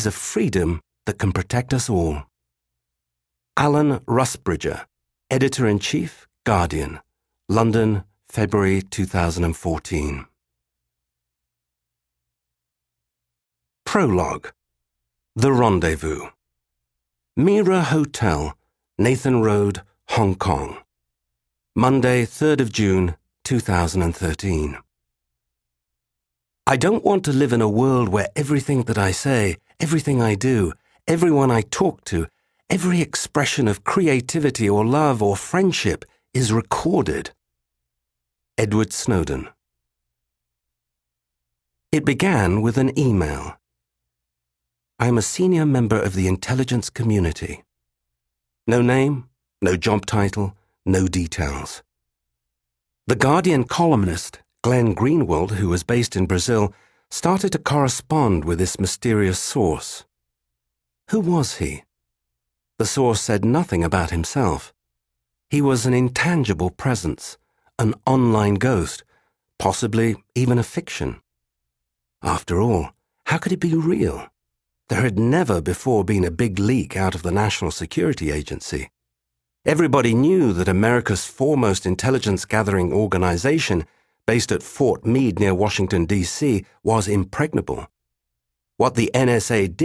is a freedom that can protect us all. Alan Rusbridger, Editor-in-Chief, Guardian, London, February 2014. Prologue. The Rendezvous. Mira Hotel, Nathan Road, Hong Kong. Monday, 3rd of June, 2013. I don't want to live in a world where everything that I say, everything I do, everyone I talk to, every expression of creativity or love or friendship is recorded. Edward Snowden. It began with an email. I am a senior member of the intelligence community. No name, no job title, no details. The Guardian columnist, Glenn Greenwald, who was based in Brazil, started to correspond with this mysterious source. Who was he? The source said nothing about himself. He was an intangible presence, an online ghost, possibly even a fiction. After all, how could it be real? There had never before been a big leak out of the National Security Agency. Everybody knew that America's foremost intelligence-gathering organization, based at Fort Meade near Washington, D.C., was impregnable. What the NSA did